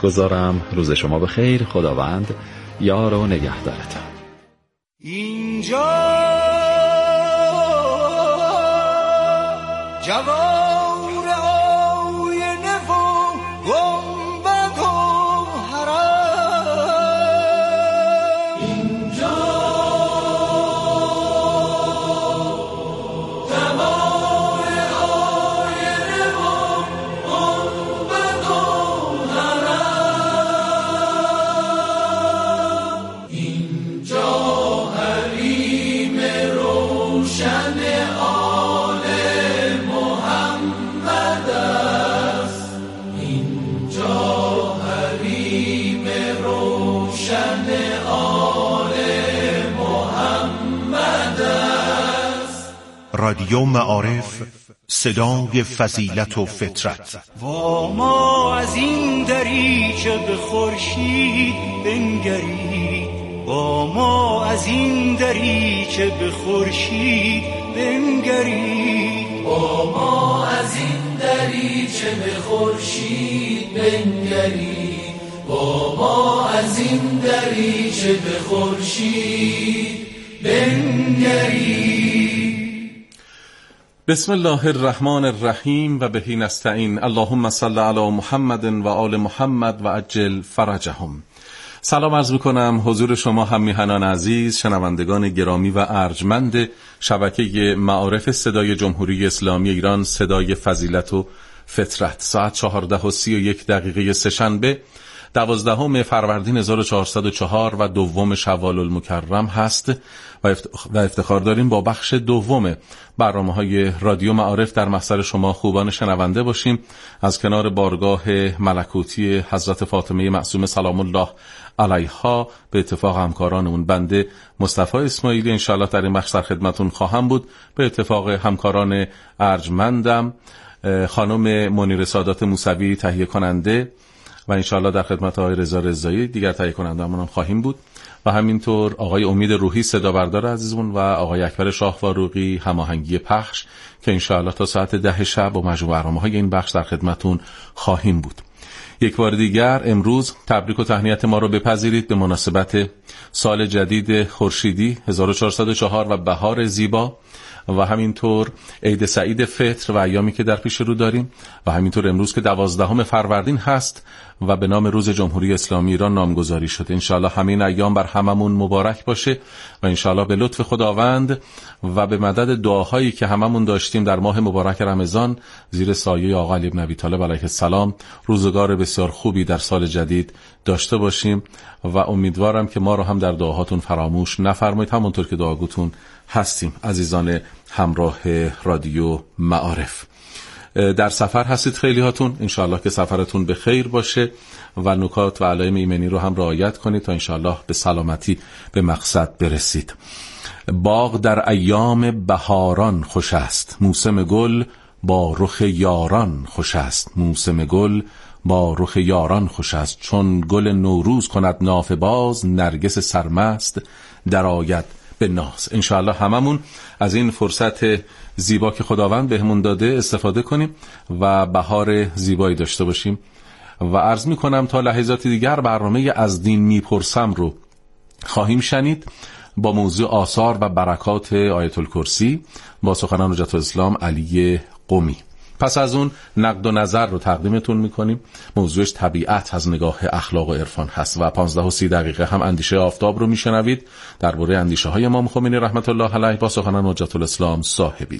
سپاسگزارم. روز شما بخیر. خداوند یار و نگهدارتان. اینجا جوان رادیو معارف، صدای فضیلت و فطرت. و ما از این دریچه به خورشید بنگرید، و ما از این دریچه به خورشید بنگرید، و ما از این دریچه به خورشید بنگرید، و ما از این دریچه به خورشید بنگرید. بسم الله الرحمن الرحیم و بهی نستعین. اللهم صل علی محمد و آل محمد و عجل فرجهم. سلام عرض میکنم حضور شما هم میهنان عزیز، شنوندگان گرامی و ارجمند شبکه معارف صدای جمهوری اسلامی ایران، صدای فضیلت و فطرت. ساعت 14:31 سه‌شنبه 12 فروردین 1404 و 2 شوال المکرم هست و افتخار داریم با بخش دوم برنامه‌های رادیو معارف در محضر شما خوبان شنونده باشیم. از کنار بارگاه ملکوتی حضرت فاطمه معصومه سلام الله علیها به اتفاق همکارانمون بنده مصطفی اسماعیلی انشاءالله در این بخش در خدمتون خواهم بود. به اتفاق همکاران ارجمندم خانم منیر سادات موسوی تهیه کننده و انشاءالله در خدمت آقای رضا رضایی دیگر تهیه کننده‌مون هم خواهیم بود و همینطور آقای امید روحی صدا بردار عزیزمون و آقای اکبر شاه فاروقی هماهنگی پخش که انشاءالله تا ساعت 10 شب با مجموع برنامه‌های این بخش در خدمتون خواهیم بود. یک بار دیگر امروز تبریک و تهنیت ما رو بپذیرید به مناسبت سال جدید خورشیدی 1404 و بهار زیبا و همینطور عید سعید فطر و ایامی که در پیش رو داریم و همینطور امروز که 12 فروردین هست و به نام روز جمهوری اسلامی ایران نامگذاری شده. انشاءالله همین ایام بر هممون مبارک باشه و انشاءالله به لطف خداوند و به مدد دعاهایی که هممون داشتیم در ماه مبارک رمضان زیر سایه آقا علی بن ابی طالب علیه السلام روزگار بسیار خوبی در سال جدید داشته باشیم و امیدوارم که ما رو هم در دعاهاتون فراموش نفرمایید، همونطور که دعاگوتون هستیم. عزیزان همراه رادیو معارف، در سفر هستید خیلی هاتون، انشاءالله که سفرتون به خیر باشه و نکات و علائم ایمنی رو هم رعایت کنید تا انشاءالله به سلامتی به مقصد برسید. باغ در ایام بهاران خوش است، موسم گل با رخ یاران خوش است، موسم گل با رخ یاران خوش است، چون گل نوروز کند نافه باز، نرگس سرمست در آید به ناز. انشاءالله هممون از این فرصت زیبا که خداوند بهمون داده استفاده کنیم و بهار زیبایی داشته باشیم و عرض می کنم تا لحظات دیگر برنامه از دین میپرسم رو خواهیم شنید با موضوع آثار و برکات آیت الکرسی با سخنان حجت الاسلام علی قمی. پس از اون نقد و نظر رو تقدیمتون میکنیم. موضوعش طبیعت از نگاه اخلاق و عرفان هست و 15:30 هم اندیشه آفتاب رو میشنوید درباره اندیشه های امام خمینی رحمت الله علیه با سخنان حجت الاسلام صاحبی.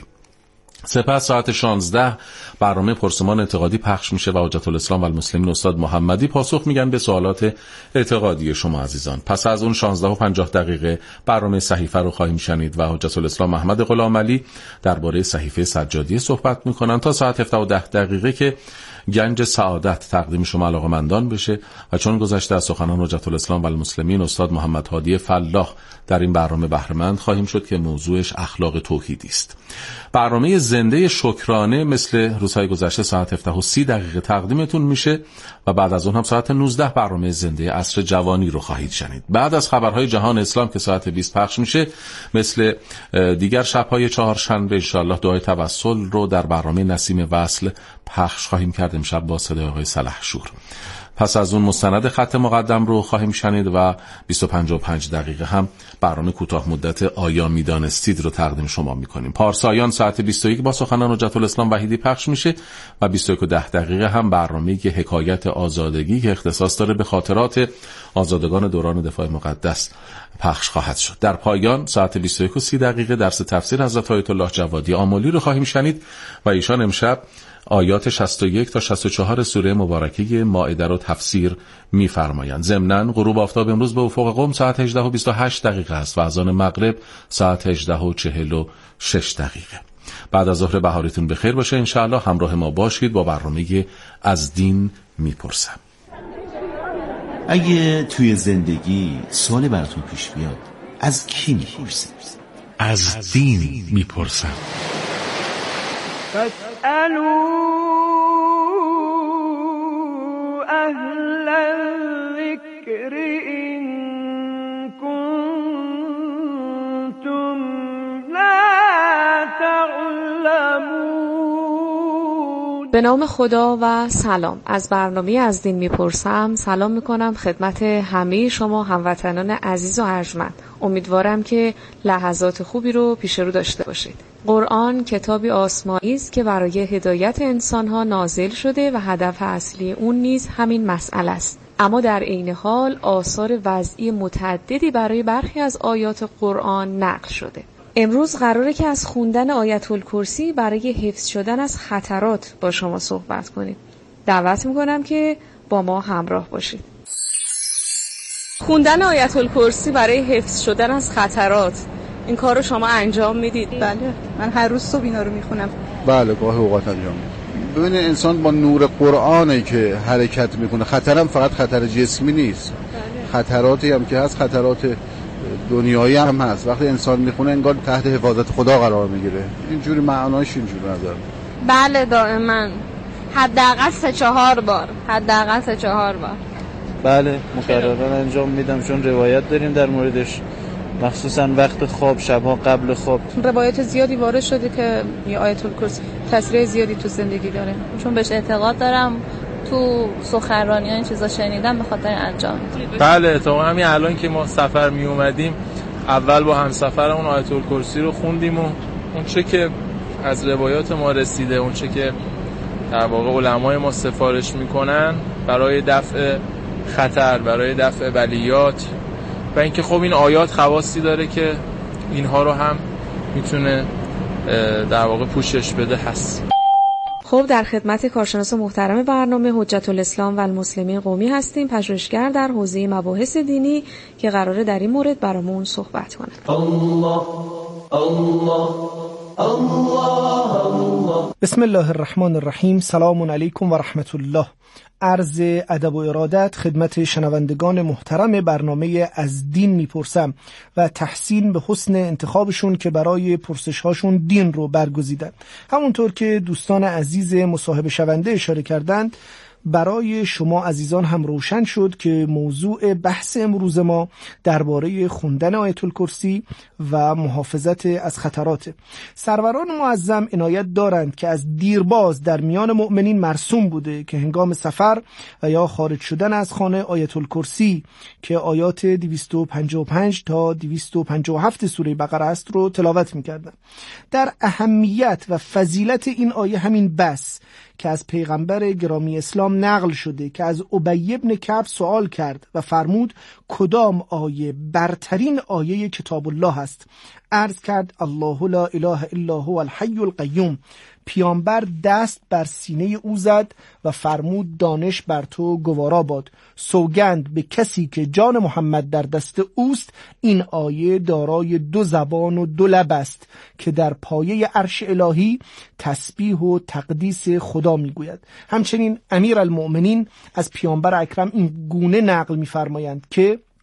سپس ساعت 16 برنامه پرسمان اعتقادی پخش میشه و حجت الاسلام و المسلمین استاد محمدی پاسخ میگن به سوالات اعتقادی شما عزیزان. پس از اون 16:50 برنامه صحیفه رو خواهیم شنید و حجت الاسلام احمد غلام علی درباره صحیفه سجادی صحبت میکنن تا ساعت 17:10 که گنج سعادت تقدیم شما علاقه‌مندان بشه و چون گذشته از سخنان حجت الاسلام و المسلمین استاد محمد هادی فلاح در این برنامه بهره‌مند خواهیم شد که موضوعش اخلاق توحیدی است. برنامه زنده شکرانه مثل روزهای گذشته ساعت 17:30 تقدیمتون میشه و بعد از اون هم ساعت 19 برنامه زنده عصر جوانی رو خواهید شنید. بعد از خبرهای جهان اسلام که ساعت 20 پخش میشه مثل دیگر شب‌های چهارشنبه ان شاءالله دعای توسل رو در برنامه نسیم وصل پخش خواهیم کرد امشب با صدای آقای سلحشور. پس از اون مستند خط مقدم رو خواهیم شنید و 25 دقیقه هم برنامه کوتاه مدت آیا میدانستید رو تقدیم شما میکنیم. پارسایان ساعت 21 با سخنان حجت الاسلام وحیدی پخش میشه و 21:10 هم برنامه حکایت آزادگی که اختصاص داره به خاطرات آزادگان دوران دفاع مقدس پخش خواهد شد. در پایان ساعت 21:30 درس تفسیر حضرت آیت الله جوادی آملی رو خواهیم شنید و ایشان امشب آیات 61 تا 64 سوره مبارکه مائده رو تفسیر می‌فرمایند. ضمناً غروب آفتاب امروز به افق قم ساعت 18:28 است و اذان مغرب ساعت 18:46. بعد از ظهر بهارتون بخیر باشه انشاءالله. همراه ما باشید با برنامه از دین میپرسم. اگه توی زندگی سوالی براتون پیش بیاد از کی میپرسید؟ از دین میپرسم. فاسألوا اهل الذکر ان کنتم لا تعلمون. به نام خدا و سلام. از برنامه از دین میپرسم سلام میکنم خدمت همه شما هموطنان عزیز و ارجمند. امیدوارم که لحظات خوبی رو پیش رو داشته باشید. قرآن کتابی آسمانی است که برای هدایت انسانها نازل شده و هدف اصلی اون نیز همین مسئله است. اما در عین حال آثار وضعی متعددی برای برخی از آیات قرآن نقل شده. امروز قراره که از خوندن آیت الکرسی برای حفظ شدن از خطرات با شما صحبت کنیم. دعوت میکنم که با ما همراه باشید. خوندن آیت الکرسی برای حفظ شدن از خطرات، این کار رو شما انجام میدید؟ بله، من هر روز صبح اینا رو میخونم. بله، گاهی اوقات انجام میدم. ببینید انسان با نور قرآنی که حرکت میکنه، خطرم فقط خطر جسمی نیست. خطراتی هم که هست، خطرات دنیایی هم هست. وقتی انسان میخونه انگار تحت حفاظت خدا قرار میگیره. اینجوری معناش اینجوری نداره. بله دائما حداقل 3-4 بار. بله مکررن انجام میدم، چون روایت داریم در موردش، مخصوصا وقت خواب، شبها قبل خواب. روایت زیادی وارد شده که آیت الکرسی تاثیر زیادی تو زندگی داره، چون بهش اعتقاد دارم. تو سخنرانی این چیزا شنیدم، به خاطر انجام میدم. بله اتفاقا همین الان که ما سفر می اومدیم اول با همسفرمون آیت الکرسی رو خوندیم و اون چه که از روایات ما رسیده، اون چه که در واقع علمای ما سفارش میکنن برای دفع خطر، برای دفع بلیات و اینکه خب این آیات خواصی داره که اینها رو هم میتونه در واقع پوشش بده هست. خب در خدمت کارشناس محترم برنامه حجت الاسلام و المسلمین قمی هستیم، پژوهشگر در حوزه مباحث دینی که قراره در این مورد برامون صحبت کنه. الله الله الله الله. بسم الله الرحمن الرحیم. سلام علیکم و رحمت الله. عرض ادب و ارادت خدمت شنوندگان محترم برنامه از دین میپرسم و تحسین به حسن انتخابشون که برای پرسش هاشون دین رو برگزیدن. همونطور که دوستان عزیز مصاحبه شونده اشاره کردند، برای شما عزیزان هم روشن شد که موضوع بحث امروز ما درباره خوندن آیت الکرسی و محافظت از خطرات. سروران معظم عنایت دارند که از دیرباز در میان مؤمنین مرسوم بوده که هنگام سفر و یا خارج شدن از خانه آیت الکرسی که آیات 255 تا 257 سوره بقره است رو تلاوت می‌کردند. در اهمیت و فضیلت این آیه همین بس که از پیغمبر گرامی اسلام نقل شده که از ابی بن کعب سوال کرد و فرمود کدام آیه برترین آیه کتاب الله است؟ عرض کرد الله لا اله الا هو الحی القیوم. پیامبر دست بر سینه او زد و فرمود دانش بر تو گوارا باد. سوگند به کسی که جان محمد در دست اوست، این آیه دارای 2 زبان و 2 لب است که در پایه عرش الهی تسبیح و تقدیس خدا میگوید. همچنین امیرالمؤمنین از پیامبر اکرم این گونه نقل میفرمایند که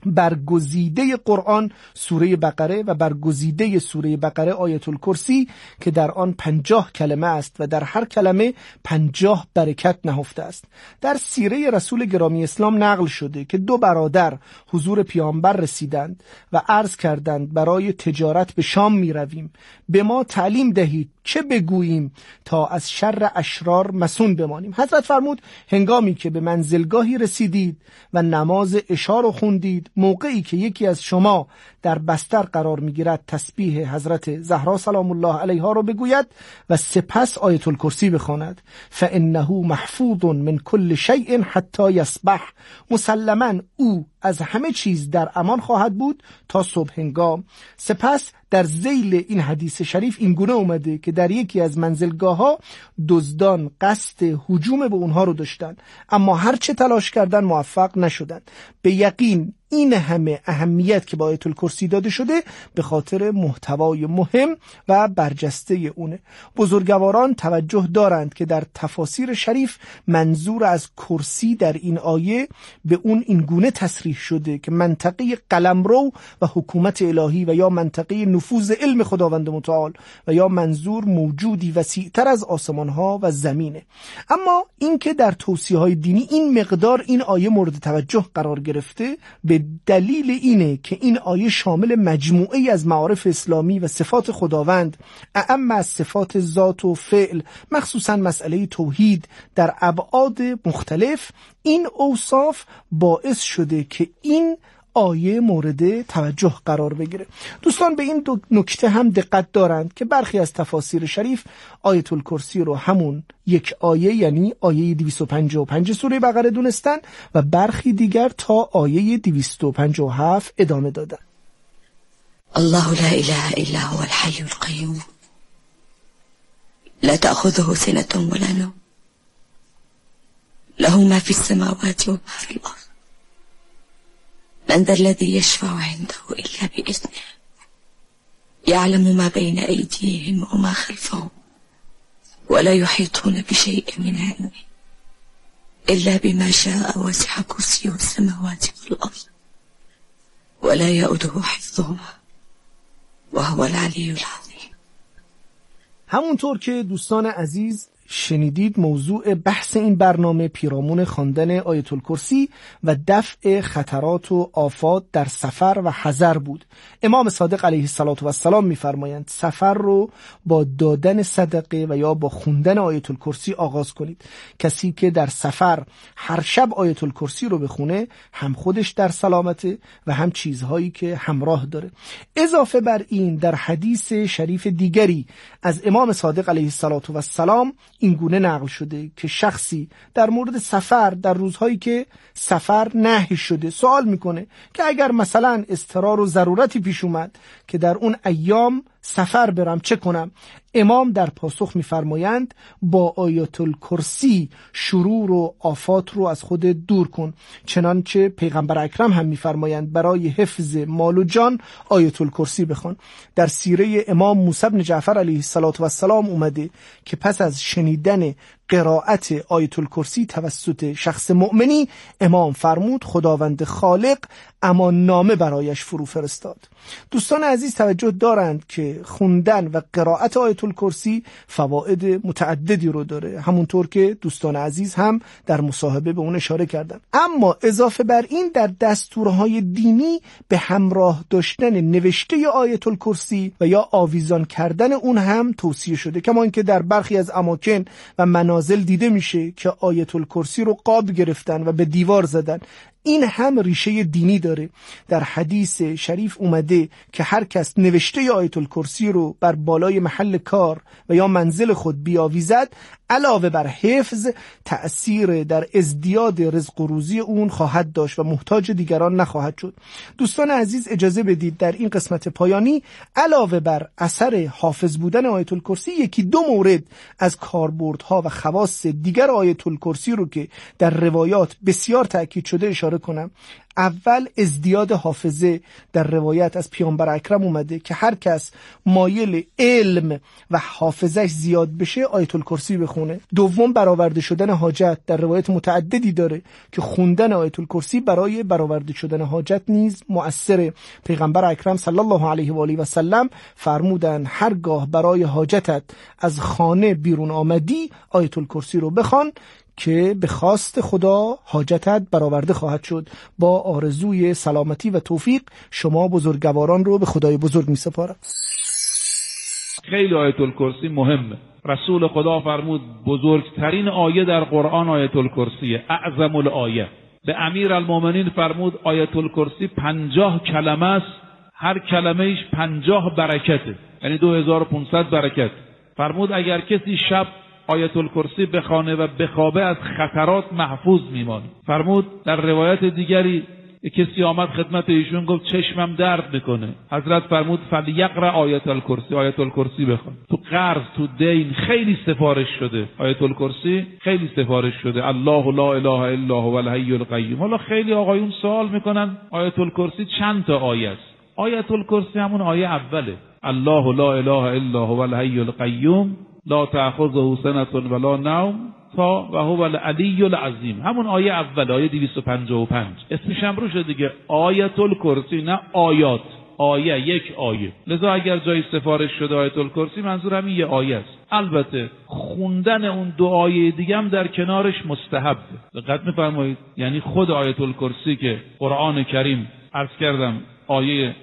برگزیده قرآن سوره بقره و برگزیده سوره بقره آیت الکرسی که در آن 50 کلمه است و در هر کلمه 50 برکت نهفته است. در سیره رسول گرامی اسلام نقل شده که 2 برادر حضور پیامبر رسیدند و عرض کردند برای تجارت به شام می رویم، به ما تعلیم دهید چه بگوییم تا از شر اشرار مسون بمانیم. حضرت فرمود هنگامی که به منزلگاهی رسیدید و نماز عشا رو خوندید، موقعی که یکی از شما در بستر قرار میگیرد تسبیح حضرت زهرا سلام الله علیها رو بگوید و سپس آیت الکرسی بخواند. فانه محفوظ من کل شیء حتی یصبح، مسلما او از همه چیز در امان خواهد بود تا صبح هنگام. سپس در ذیل این حدیث شریف این گونه اومده که در یکی از منزلگاه ها دزدان قصد هجوم به اونها رو داشتن، اما هرچه تلاش کردن موفق نشدن. به یقین این همه اهمیت که با آیت الکرسی داده شده به خاطر محتوای مهم و برجسته اونه. بزرگواران توجه دارند که در تفاسیر شریف منظور از کرسی در این آیه به اون این گونه تصریح شده که منطقه قلمرو و حکومت الهی و یا منطقه نفوذ علم خداوند متعال و یا منظور موجودی وسیع‌تر از آسمان‌ها و زمینه. اما اینکه در توصیه‌های دینی این مقدار این آیه مورد توجه قرار گرفته به دلیل اینه که این آیه شامل مجموعه‌ای از معارف اسلامی و صفات خداوند، اعم از صفات ذات و فعل، مخصوصا مسئله توحید در ابعاد مختلف. این اوصاف باعث شده که این آیه مورد توجه قرار بگیره. دوستان به این 2 نکته هم دقت دارند که برخی از تفاسیر شریف آیت الکرسی رو همون یک آیه یعنی آیه 255 سوره بقره دونستن و برخی دیگر تا آیه 257 ادامه دادن. الله لا اله الا هو الحي القيوم لا تأخذه سنة ولا نوم له ما في السماوات وما في الأرض من ذا الذي يشفع عنده إلا بإذنه يعلم ما بين أيديهم وما خلفهم ولا يحيطون بشيء من علمه إلا بما شاء وسع كرسيه السماوات والأرض ولا يؤوده حفظهما وهو العلي العظيم. همونطور که دوستان عزیز شنیدید موضوع بحث این برنامه پیرامون خواندن آیت الکرسی و دفع خطرات و آفات در سفر و حضر بود. امام صادق علیه السلام می‌فرمایند سفر رو با دادن صدقه و یا با خوندن آیت الکرسی آغاز کنید. کسی که در سفر هر شب آیت الکرسی رو بخونه هم خودش در سلامته و هم چیزهایی که همراه داره. اضافه بر این در حدیث شریف دیگری از امام صادق علیه السلام این گونه نقل شده که شخصی در مورد سفر در روزهایی که سفر نهی شده سوال میکنه که اگر مثلا اضطرار و ضرورتی پیش اومد که در اون ایام سفر برم چه کنم؟ امام در پاسخ میفرمایند با آیت الکرسی شرور و آفات رو از خود دور کن. چنانچه پیغمبر اکرم هم میفرمایند برای حفظ مال و جان آیت الکرسی بخوان. در سیره امام موسی بن جعفر علیه السلام اومده که پس از شنیدن قرائت آیت الکرسی توسط شخص مؤمنی امام فرمود خداوند خالق امان نامه برایش فرو فرستاد. دوستان عزیز توجه دارند که خوندن و قرائت آیت الکرسی فواید متعددی رو داره، همونطور که دوستان عزیز هم در مصاحبه به اون اشاره کردن. اما اضافه بر این در دستورهای دینی به همراه داشتن نوشته آیت الکرسی و یا آویزان کردن اون هم توصیه شده، کما اینکه در برخی از اماکن و منازل دیده میشه که آیت الکرسی رو قاب گرفتن و به دیوار زدن. این هم ریشه دینی داره. در حدیث شریف اومده که هر کس نوشته آیت الکرسی رو بر بالای محل کار و یا منزل خود بیاویزد علاوه بر حفظ تأثیر در ازدیاد رزق و روزی اون خواهد داشت و محتاج دیگران نخواهد شد. دوستان عزیز اجازه بدید در این قسمت پایانی علاوه بر اثر حافظ بودن آیت الکرسی یکی دو مورد از کاربردها و خواص دیگر آیت الکرسی رو که در روایات بسیار تأکید شده اشاره اشاره کنم. اول ازدیاد حافظه در روایت از پیامبر اکرم اومده که هر کس مایل علم و حافظش زیاد بشه آیت الکرسی بخونه. دوم برآورده شدن حاجت، در روایت متعددی داره که خوندن آیت الکرسی برای برآورده شدن حاجت نیز مؤثره. پیغمبر اکرم صلی الله علیه و آله و سلم فرمودن هرگاه برای حاجتت از خانه بیرون آمدی آیت الکرسی رو بخوان که به خواست خدا حاجتت برآورده خواهد شد. با آرزوی سلامتی و توفیق شما بزرگواران رو به خدای بزرگ می سپارم. خیلی آیت الکرسی مهمه. رسول خدا فرمود بزرگترین آیه در قرآن آیت الکرسیه، اعظم الآیه. به امیرالمومنین فرمود آیت الکرسی 50 کلمه است، هر کلمه ایش 50 برکته، یعنی 2500 برکت. فرمود اگر کسی شب آیت الکرسی بخوانه و بخوابه از خطرات محفوظ میمانه. فرمود در روایت دیگری کسی آمد خدمت ایشون گفت چشمم درد میکنه. حضرت فرمود فلیقرأ آیت الکرسی، آیت الکرسی بخوان. تو قرض، تو دین خیلی سفارش شده آیت الکرسی، خیلی سفارش شده. الله لا اله الا هو الحی القیوم. حالا خیلی آقایون سوال میکنن آیت الکرسی چند تا آیه است؟ آیت الکرسی همون آیه اوله، الله لا اله الا هو الحی القیوم لا تأخذه سنة ولا نوم تا و هو العلی العظیم. همون آیه اول، آیه 255. اسمش هم روشه دیگه، آیت الکرسی، نه آیات، آیه، یک آیه. لذا اگر جای سفارش شده آیت الکرسی منظور همین یه آیه است. البته خوندن اون دو آیه دیگه هم در کنارش مستحبه. دقت می‌فرمایید؟ یعنی خود آیت الکرسی که قرآن کریم عرض کردم آیه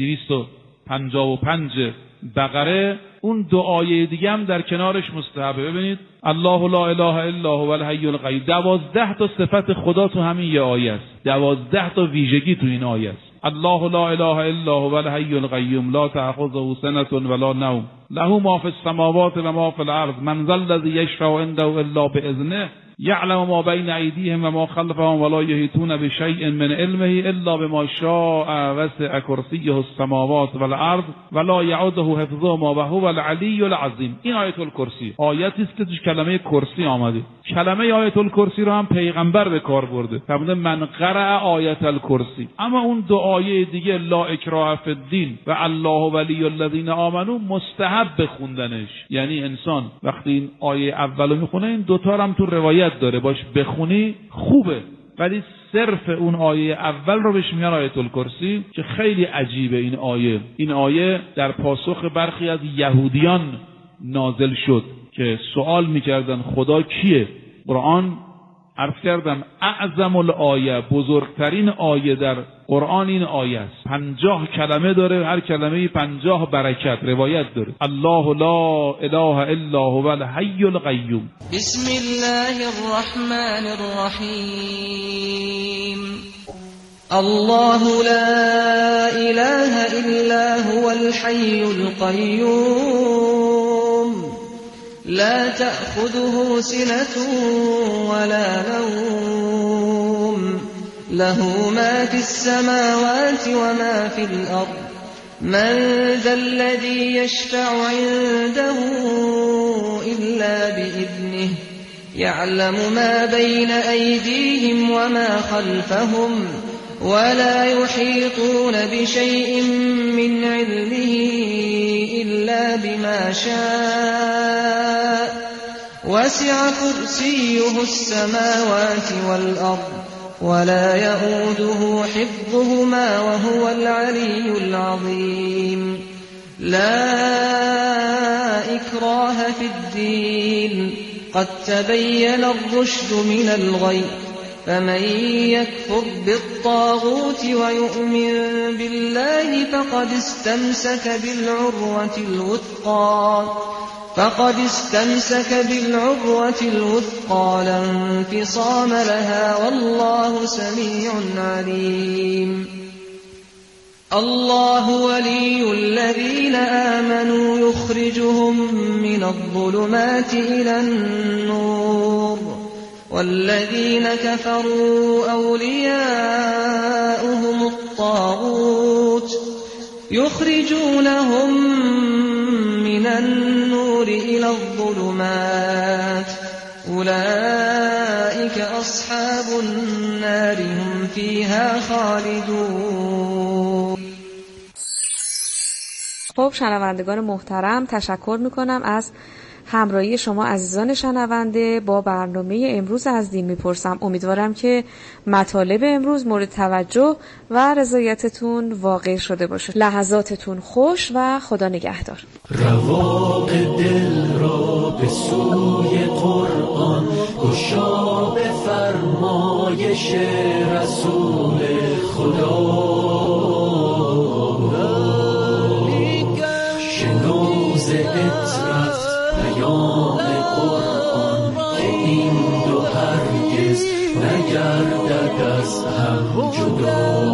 255 بقره، اون دو آیه دیگه هم در کنارش مستحبه. ببینید الله لا اله الا هو الحی القیوم، 12 تا صفت خدا تو همین یه آیه است، 12 تا ویژگی تو این آیه است. الله لا اله الا هو الحی القیوم لا تأخذه سنة ولا نوم له ما فی السماوات و ما فی الارض من ذا الذی یشفع عنده الا باذنه یعلم ما بین ایدیهم و ما خلفهم ولا یحیطون بشیء من علمه الا بما شاء وسع کرسیه السماوات والارض ولا یعوده حفظهما و هو العلی العظیم. این آیت الکرسی آیتی است که توش کلمه کرسی آمده. کلمه آیت الکرسی رو هم پیغمبر به کار برده، فرموده من قرأ آیت الکرسی. اما اون دو آیه دیگه لا اکراه فی الدین و الله ولی الذین آمنو مستحب خوندنش. یعنی انسان وقتی این آیه اولو میخونه این دوتا هم تو روایت داره، باش بخونی خوبه، ولی صرف اون آیه اول رو بهش میگن آیت الکرسی که خیلی عجیبه. این آیه در پاسخ برخی از یهودیان نازل شد که سوال میکردن خدا کیه. قرآن عرض کردم اعظم الآیه، بزرگترین آیه در قرآن این آیه است. 50 کلمه داره، هر کلمه 50 برکت. روایت داره الله لا اله الا هو الحی القیوم. بسم الله الرحمن الرحیم. الله لا اله الا هو الحی القیوم لا تأخذه سنة ولا نوم له ما في السماوات وما في الأرض من ذا الذي يشفع عنده إلا بإذنه يعلم ما بين أيديهم وما خلفهم ولا يحيطون بشيء من علمه إلا بما شاء وسع كرسيه السماوات والأرض ولا يؤوده حفظهما وهو العلي العظيم. لا إكراه في الدين قد تبين الرشد من الغي فمن يكفر بالطاغوت ويؤمن بالله فقد استمسك بالعروة الوثقى لا انفصام لها والله سميع عليم. الله ولي الذين آمنوا يخرجهم من الظلمات إلى النور والذين كفروا أولياؤهم الطاغوت يخرجونهم من النور إلى الظلمات أولئك أصحاب النار هم فیها خالدون. خب شنوندگان محترم، تشکر میکنم از همراهی شما عزیزان شنونده با برنامه امروز از دین میپرسم. امیدوارم که مطالب امروز مورد توجه و رضایتتون واقع شده باشه. لحظاتتون خوش و خدا نگهدار. رواق دل را به سوی قرآن گشا، به فرمایش رسول خدا. شنوز اطرت پیام قرآن که این دو هرگز نگردد از هم جدا.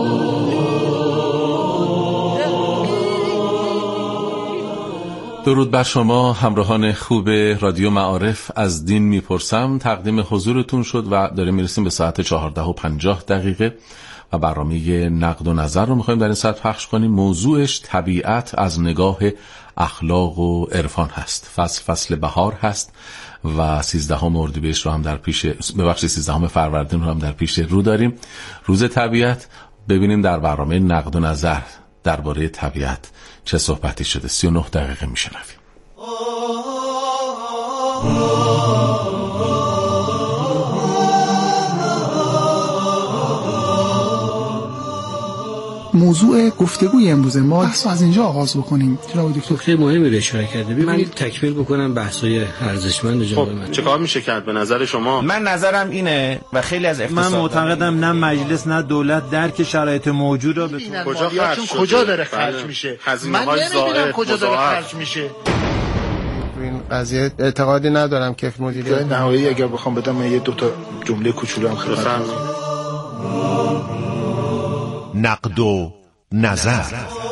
درود بر شما همراهان خوب رادیو معارف. از دین میپرسم تقدیم حضورتون شد و داریم میرسیم به ساعت 14:50 و برنامه نقد و نظر رو میخوایم در این ساعت پخش کنیم. موضوعش طبیعت از نگاه اخلاق و عرفان هست. فصل بهار هست و 13 اردیبهشت رو هم در پیش، 13 فروردین رو هم در پیش رو داریم، روز طبیعت. ببینیم در برنامه نقد و نظر درباره طبیعت چه صحبتی شده. 39 دقیقه میشنویم. موضوع گفتگوی امروز ما بحث از اینجا آغاز بکنیم. جناب دکتر خیلی مهمی رو اشاره کرده. ببینید تکمیل بکنم بحث‌های ارزشمند جناب من. چه کار میشه کرد به نظر شما؟ من نظرم اینه و خیلی از اقتصاد من معتقدم نه مجلس نه دولت درک شرایط موجود را به کجا داره خرج میشه. من نمیدونم کجا داره خرج میشه. این قضیه اعتقادی ندارم که مدیریت نهایی اگر بخوام بدم من یه دو تا جمله کوچولو هم خدمتتون. نقد و نظر.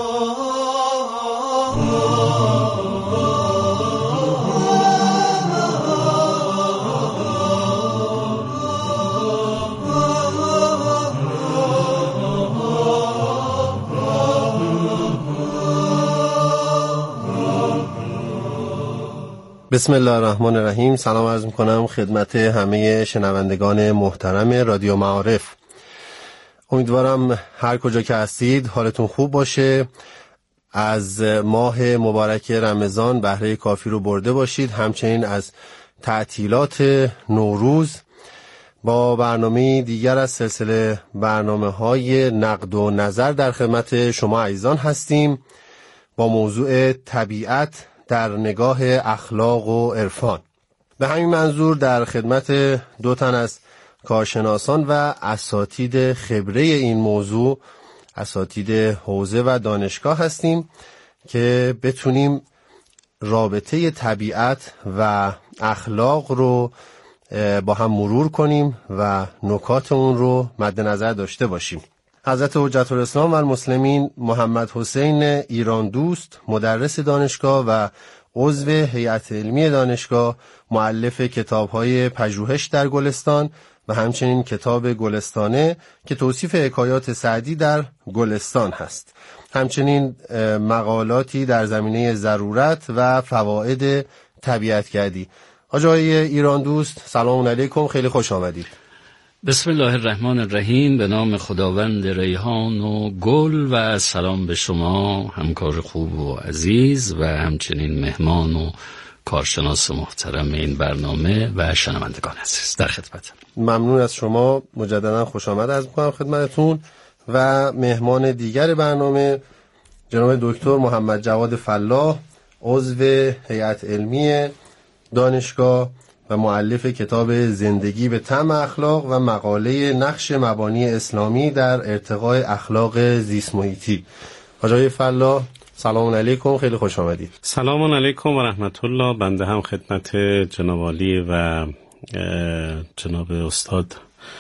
بسم الله الرحمن الرحیم. سلام عرض میکنم خدمت همه شنوندگان محترم رادیو معارف. امیدوارم هر کجا که هستید حالتون خوب باشه، از ماه مبارک رمضان بهره کافی رو برده باشید، همچنین از تعطیلات نوروز. با برنامه دیگر از سلسله برنامه‌های نقد و نظر در خدمت شما عزیزان هستیم با موضوع طبیعت در نگاه اخلاق و عرفان. به همین منظور در خدمت دو تن از کارشناسان و اساتید خبره این موضوع، اساتید حوزه و دانشگاه هستیم که بتونیم رابطه طبیعت و اخلاق رو با هم مرور کنیم و نکات اون رو مد نظر داشته باشیم. حضرت حجت الاسلام و المسلمین محمد حسین ایران دوست، مدرس دانشگاه و عضو هیئت علمی دانشگاه، مؤلف کتاب‌های پژوهش در گلستان و همچنین کتاب گلستانه که توصیف حکایات سعدی در گلستان هست. همچنین مقالاتی در زمینه ضرورت و فواید طبیعتگردی. آقای ایران دوست سلام علیکم، خیلی خوش آمدید. بسم الله الرحمن الرحیم. به نام خداوند ریحان و گل و سلام به شما همکار خوب و عزیز و همچنین مهمان و کارشناس محترم این برنامه و شنوندگان عزیز. در خدمتم. ممنون از شما، مجددا خوش آمد عرض می‌کنم خدمتتون. و مهمان دیگر برنامه جناب دکتر محمد جواد فلاح، عضو هیئت علمی دانشگاه و مؤلف کتاب زندگی به طعم اخلاق و مقاله نقش مبانی اسلامی در ارتقاء اخلاق زیست محیطی. آقای فلاح سلام علیکم، خیلی خوش آمدید. سلام علیکم و رحمت الله. بنده هم خدمت جناب عالی و جناب استاد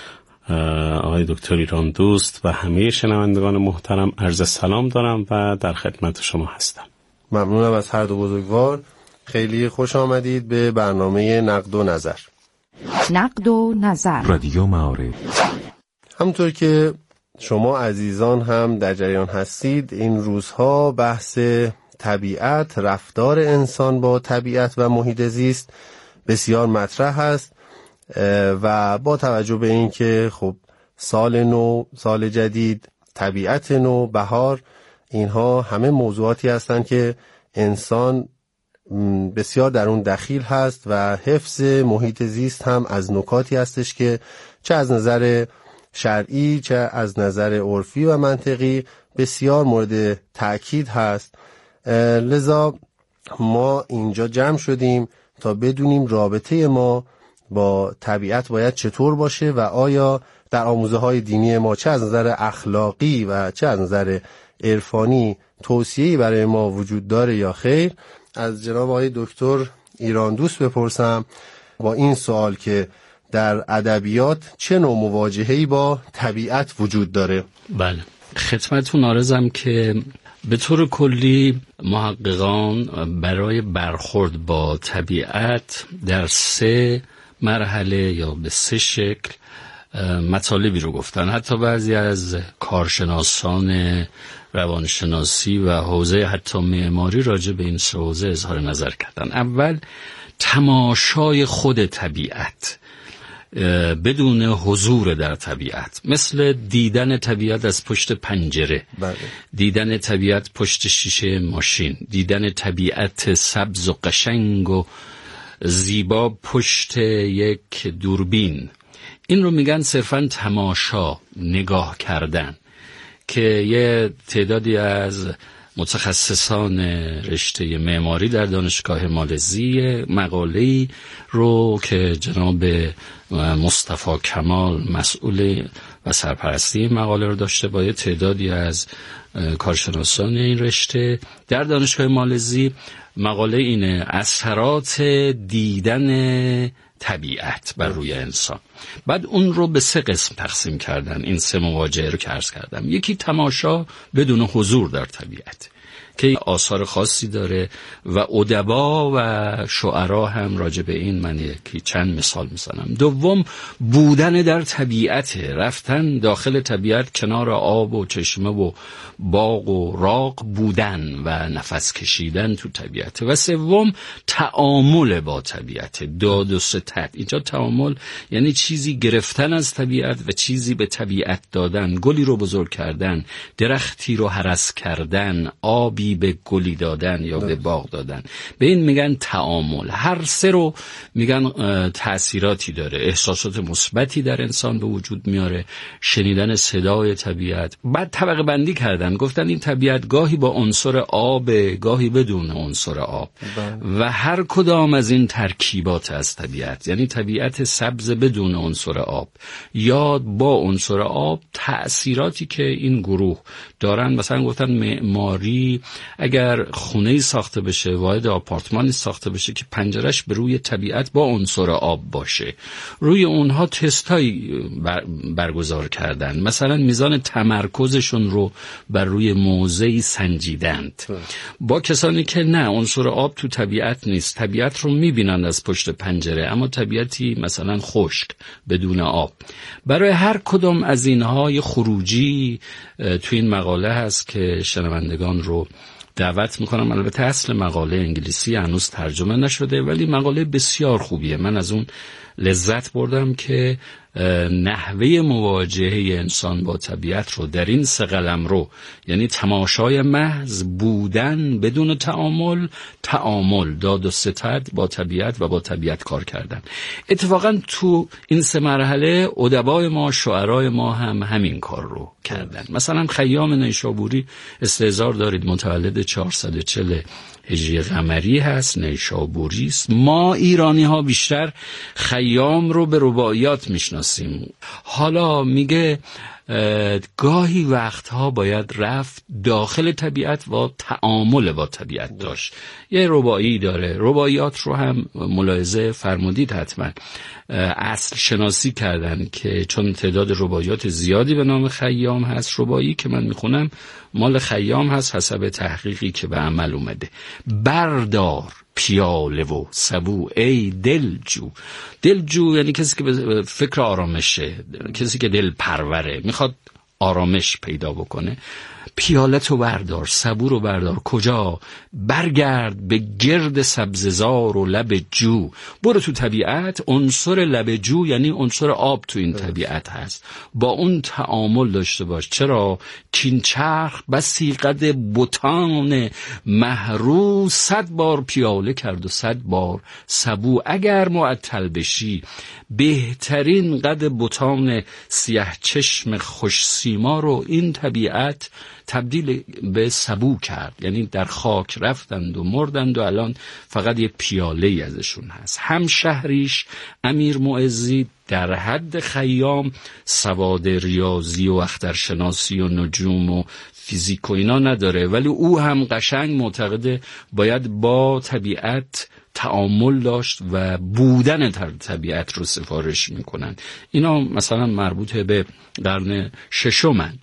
آقای دکتر ایران دوست و همه شنوندگان محترم عرض سلام دارم و در خدمت شما هستم. ممنونم از هر دو بزرگوار. خیلی خوش آمدید به برنامه نقد و نظر. نقد و نظر رادیو معارف. همونطور که شما عزیزان هم در جریان هستید، این روزها بحث طبیعت، رفتار انسان با طبیعت و محیط زیست بسیار مطرح است و با توجه به این که خب سال نو، سال جدید، طبیعت نو، بهار، اینها همه موضوعاتی هستند که انسان بسیار در اون دخیل هست و حفظ محیط زیست هم از نکاتی هستش که چه از نظر شرعی چه از نظر عرفی و منطقی بسیار مورد تأکید هست. لذا ما اینجا جمع شدیم تا بدونیم رابطه ما با طبیعت باید چطور باشه و آیا در آموزه های دینی ما چه از نظر اخلاقی و چه از نظر عرفانی توصیه‌ای برای ما وجود داره یا خیر. از جناب آقای دکتر ایراندوست بپرسم با این سوال که در ادبیات چه نوع مواجهه‌ای با طبیعت وجود داره؟ بله، خدمتتون عرضم که به طور کلی محققان برای برخورد با طبیعت در 3 مرحله یا به 3 شکل مطالبی رو گفتن. حتی بعضی از کارشناسان روانشناسی و حوزه حتی معماری راجع به این حوزه اظهار نظر کردن. اول تماشای خود طبیعت بدون حضور در طبیعت، مثل دیدن طبیعت از پشت پنجره، دیدن طبیعت پشت شیشه ماشین، دیدن طبیعت سبز و قشنگ و زیبا پشت یک دوربین. این رو میگن صرفاً تماشا، نگاه کردن، که یه تعدادی از متخصصان رشته معماری در دانشگاه مالزی مقاله‌ای رو که جناب مصطفی کمال مسئول و سرپرستی مقاله رو داشته با یه تعدادی از کارشناسان این رشته در دانشگاه مالزی، مقاله اینه: اثرات دیدن طبیعت بر روی انسان. بعد اون رو به 3 قسم تقسیم کردن. این 3 مواجهه رو که عرض کردم. یکی تماشا بدون حضور در طبیعت که آثار خاصی داره و ادبا و شعرا هم راجع به این من چند مثال میزنم. دوم بودن در طبیعت، رفتن داخل طبیعت، کنار آب و چشمه و باغ و راغ بودن و نفس کشیدن تو طبیعت. و سوم تعامل با طبیعت، داد و ستد. اینجا تعامل یعنی چیزی گرفتن از طبیعت و چیزی به طبیعت دادن، گلی رو بزرگ کردن، درختی رو هرس کردن، آبی به گلی دادن یا به باغ دادن. به این میگن تعامل. هر 3 رو میگن تأثیراتی داره، احساسات مثبتی در انسان به وجود میاره، شنیدن صدای طبیعت. بعد طبقه بندی کردن، گفتن این طبیعت گاهی با عنصر آب، گاهی بدون عنصر آب و هر کدام از این ترکیبات از طبیعت، یعنی طبیعت سبز بدون عنصر آب یا با عنصر آب، تأثیراتی که این گروه دارن. مثلا گفتن معماری اگر خونه‌ای ساخته بشه، واحد آپارتمانی ساخته بشه که پنجرش به روی طبیعت با عنصر آب باشه، روی اونها تستایی برگزار کردن، مثلا میزان تمرکزشون رو بر روی موضعی سنجیدند. با کسانی که نه، عنصر آب تو طبیعت نیست، طبیعت رو میبینند از پشت پنجره اما طبیعتی مثلا خشک بدون آب. برای هر کدام از اینها یه خروجی تو این مقاله هست که شنوندگان رو دعوت میکنم. البته اصل مقاله انگلیسی هنوز ترجمه نشده ولی مقاله بسیار خوبیه. من از اون لذت بردم که نحوه مواجهه انسان با طبیعت رو در این 3 قلمرو، یعنی تماشای محض، بودن بدون تعامل، تعامل، داد و ستد با طبیعت و با طبیعت کار کردن. اتفاقا تو این 3 مرحله ادبای ما، شعرای ما هم همین کار رو کردن. مثلا خیام نیشابوری استحضار دارید، متولد 440 هجری قمری هست، نیشابوری است. ما ایرانی ها بیشتر خیام رو به رباعیات میشناسیم. حالا میگه گاهی وقتها باید رفت داخل طبیعت و تعامل با طبیعت داشت. یه رباعی داره، رباعیات رو هم ملاحظه فرمودید حتما. اصل شناسی کردن که چون تعداد رباعیات زیادی به نام خیام هست، رباعی که من میخونم مال خیام هست حسب تحقیقی که به عمل اومده. بردار پیاله و سبو ای دلجو. دلجو یعنی کسی که به فکر آرامشه، کسی که دل پروره، میخواد آرامش پیدا بکنه. پیالتو بردار، سبو رو بردار. کجا؟ برگرد به گرد سبززار و لب جو. برو تو طبیعت. عنصر لب جو یعنی عنصر آب تو این طبیعت هست، با اون تعامل داشته باش. چرا؟ کین چرخ بسی قد بتان محرو، 100 بار پیاله کرد و 100 بار سبو. اگر معطل بشی بهترین قد بتان سیاه چشم خوش سیما رو این طبیعت تبدیل به سبو کرد. یعنی در خاک رفتند و مردند و الان فقط یه پیاله ازشون هست. همشهریش امیر معزی در حد خیام سواد ریاضی و اخترشناسی و نجوم و فیزیک و اینا نداره، ولی او هم قشنگ معتقده باید با طبیعت تعامل داشت و بودن طبیعت رو سفارش میکنن. اینا مثلا مربوط به قرن 6.